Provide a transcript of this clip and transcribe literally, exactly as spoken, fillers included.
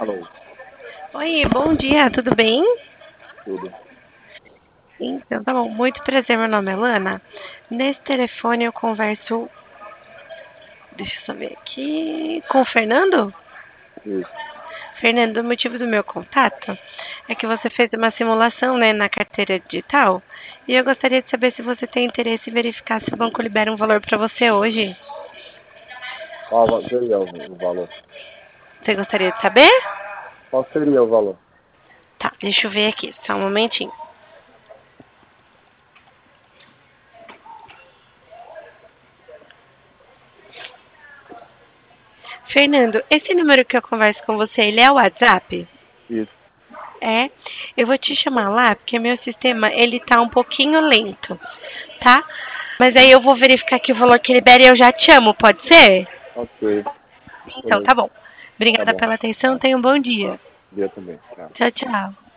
Alô, Oi, bom dia, tudo bem? tudo. Então, tá bom, muito prazer, meu nome é Lana. Nesse telefone eu converso, deixa eu só ver aqui, com o Fernando? Isso. Fernando, o motivo do meu contato é que você fez uma simulação, né, na carteira digital e eu gostaria de saber se você tem interesse em verificar se o banco libera um valor para você hoje. Qual va- seria o, o valor? Você gostaria de saber? Qual seria o valor? Tá, deixa eu ver aqui, só um momentinho. Fernando, esse número que eu converso com você, ele é o WhatsApp? Isso. É, eu vou te chamar lá porque meu sistema ele tá um pouquinho lento, tá? Mas aí eu vou verificar aqui o valor que libera e eu já te amo, pode ser? Ok. Então, Beleza. tá bom. Tá Obrigada bom. pela atenção, tenha um bom dia. Dia também. Tchau. Tchau, tchau.